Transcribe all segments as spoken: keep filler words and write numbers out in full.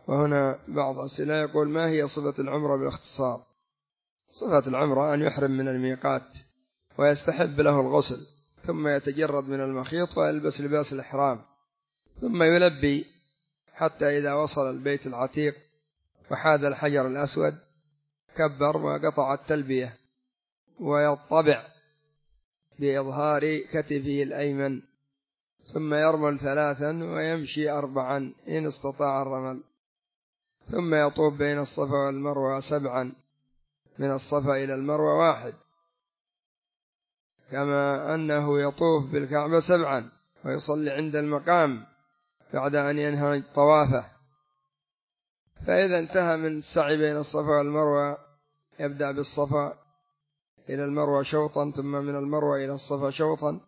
وهنا بعض أسئلة يقول: ما هي صفة العمرة باختصار؟ صفة العمرة أن يحرم من الميقات ويستحب له الغسل، ثم يتجرد من المخيط ويلبس لباس الإحرام، ثم يلبي حتى إذا وصل البيت العتيق وحاذ الحجر الأسود كبر وقطع التلبية، ويطبع بإظهار كتفه الأيمن، ثم يرمل ثلاثا ويمشي أربعا إن استطاع الرمل، ثم يطوف بين الصفا والمروة سبعا، من الصفا إلى المروة واحد، كما أنه يطوف بالكعبة سبعا ويصلي عند المقام بعد أن ينهي طوافه. فإذا انتهى من السعي بين الصفا والمروة يبدأ بالصفا إلى المروة شوطا، ثم من المروة إلى الصفا شوطا،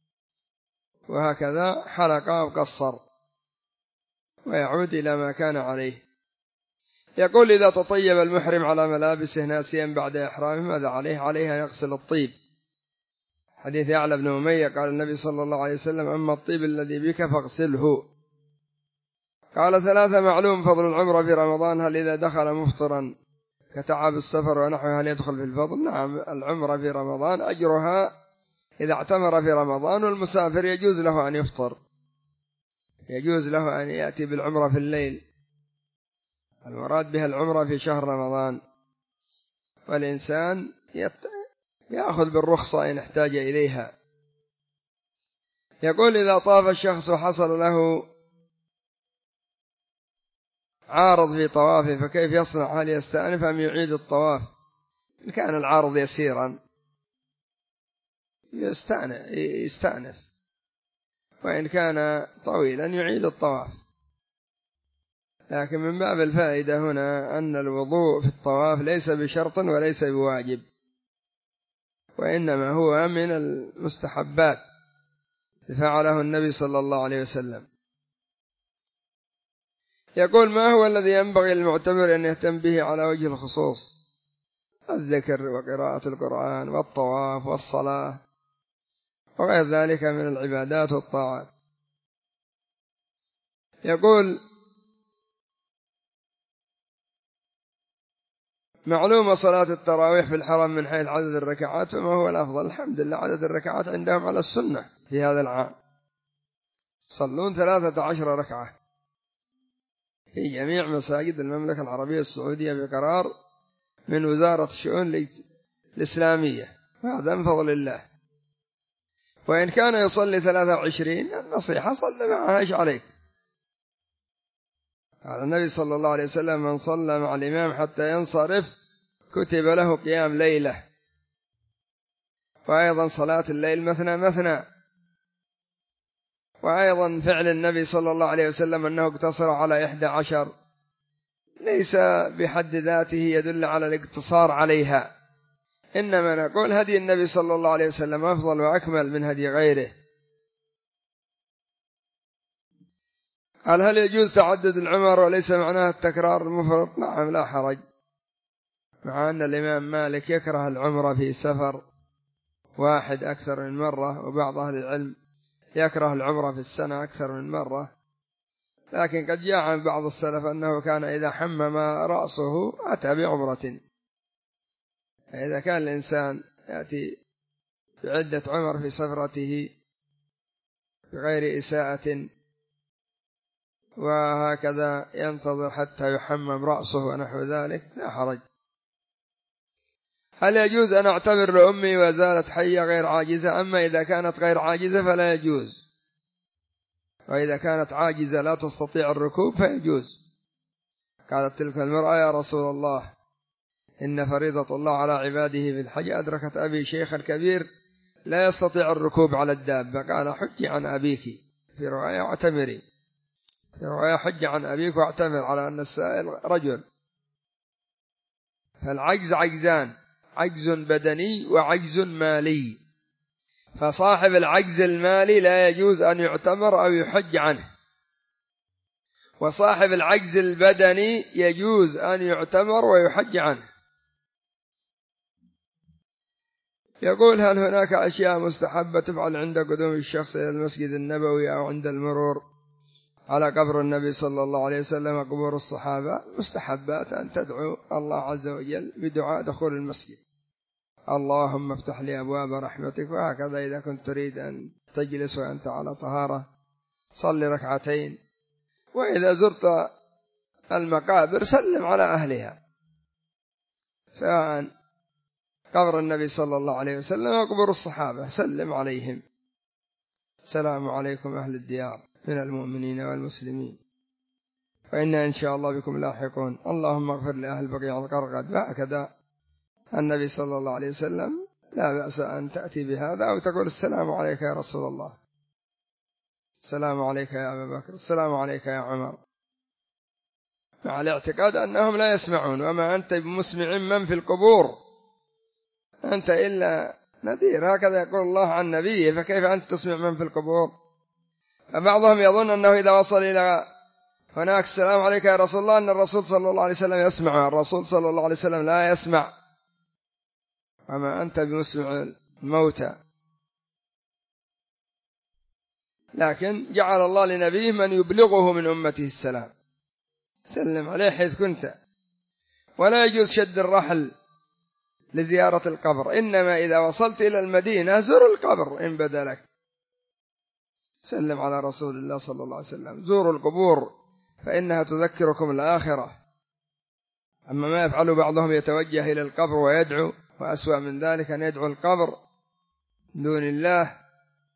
وهكذا حلق وقصر ويعود إلى ما كان عليه. يقول: إذا تطيب المحرم على ملابسه ناسيا بعد إحرامه ماذا عليه؟ عليه أن يغسل الطيب. حديث يعلى بن أمية قال النبي صلى الله عليه وسلم: أما الطيب الذي بك فاغسله. قال: ثلاثة: معلوم فضل العمرة في رمضان، هل إذا دخل مفطرا كتعب السفر ونحوه هل يدخل في الفضل؟ نعم، العمرة في رمضان أجرها إذا اعتمر في رمضان، والمسافر يجوز له أن يفطر، يجوز له أن يأتي بالعمرة في الليل، المراد بها العمرة في شهر رمضان، والإنسان يأخذ بالرخصة إن احتاج إليها. يقول: إذا طاف الشخص وحصل له عارض في طوافه فكيف يصنع؟ هل يستأنف أم يعيد الطواف؟ إن كان العارض يسيرا يستأنف، وإن كان طويلا يعيد الطواف. لكن من باب الفائدة هنا أن الوضوء في الطواف ليس بشرط وليس بواجب، وإنما هو من المستحبات فعله النبي صلى الله عليه وسلم. يقول: ما هو الذي ينبغي للمعتمر أن يهتم به على وجه الخصوص؟ الذكر وقراءة القرآن والطواف والصلاة وغير ذلك من العبادات والطاعات. يقول: معلومة صلاة التراويح في الحرم من حيث عدد الركعات، فما هو الأفضل؟ الحمد لله عدد الركعات عندهم على السنة في هذا العام، صلون ثلاثة عشر ركعة في جميع مساجد المملكة العربية السعودية بقرار من وزارة الشؤون الإسلامية، هذا من فضل الله. وإن كان يصلي ثلاثة وعشرين النصيحة صلى معها إيش عليك؟ قال النبي صلى الله عليه وسلم: من صلى مع الإمام حتى ينصرف كتب له قيام ليلة. وأيضا صلاة الليل مثنى مثنى. وأيضا فعل النبي صلى الله عليه وسلم أنه اقتصر على إحدى عشر، ليس بحد ذاته يدل على الاقتصار عليها، إنما نقول هدي النبي صلى الله عليه وسلم أفضل وأكمل من هدي غيره. قال: هل يجوز تعدد العمر وليس معناه التكرار المفرط؟ نعم، لا حرج، مع أن الإمام مالك يكره العمرة في سفر واحد أكثر من مرة، وبعض أهل العلم يكره العمرة في السنة أكثر من مرة، لكن قد جاء عن بعض السلف أنه كان إذا حمم رأسه أتى بعمرة. إذا كان الإنسان يأتي بعدة عمر في سفرته بغير إساءة وهكذا ينتظر حتى يحمم رأسه ونحو ذلك لا حرج. هل يجوز أن أعتمر لأمي وزالت حية غير عاجزة؟ أما إذا كانت غير عاجزة فلا يجوز، وإذا كانت عاجزة لا تستطيع الركوب فيجوز. قالت تلك المرأة: يا رسول الله، إن فريضة الله على عباده في الحج أدركت أبي شيخا كبير لا يستطيع الركوب على الدابة. قال: حجي عن أبيك، في رواية واعتمري، في رواية حج عن أبيك واعتمر، على أن السائل رجل. فالعجز عجزان: عجز بدني وعجز مالي، فصاحب العجز المالي لا يجوز أن يعتمر أو يحج عنه، وصاحب العجز البدني يجوز أن يعتمر ويحج عنه. يقول: هل هناك أشياء مستحبة تفعل عند قدوم الشخص إلى المسجد النبوي أو عند المرور على قبر النبي صلى الله عليه وسلم وقبور الصحابة مستحبات أن تدعو الله عز وجل بدعاء دخول المسجد: اللهم افتح لي أبواب رحمتك. وهكذا إذا كنت تريد أن تجلس وأنت على طهارة صل ركعتين. وإذا زرت المقابر سلم على أهلها، سواء قبر النبي صلى الله عليه وسلم وقبور الصحابة، سلم عليهم: السلام عليكم أهل الديار من المؤمنين والمسلمين وإنا إن شاء الله بكم لاحقون، اللهم اغفر لأهل بقيع الغرقد. وهكذا النبي صلى الله عليه وسلم لا بأس أن تأتي بهذا أو تقول: السلام عليك يا رسول الله، السلام عليك يا أبا بكر، السلام عليك يا عمر، مع الاعتقاد أنهم لا يسمعون. وما أنت بمسمع من في القبور، أنت إلا نذير، هكذا يقول الله عن نبيه، فكيف أنت تسمع من في القبور؟ فبعضهم يظن أنه إذا وصل إلى هناك السلام عليك يا رسول الله أن الرسول صلى الله عليه وسلم يسمع. الرسول صلى الله عليه وسلم لا يسمع، وما أنت بمسمع الموتى. لكن جعل الله لنبيه من يبلغه من أمته السلام، سلم عليه حيث كنت. ولا يجوز شد الرحل لزيارة القبر، إنما إذا وصلت إلى المدينة زر القبر إن بدا لك، سلم على رسول الله صلى الله عليه وسلم. زوروا القبور فإنها تذكركم الآخرة. أما ما يفعل بعضهم يتوجه إلى القبر ويدعو، وأسوأ من ذلك أن يدعو القبر دون الله،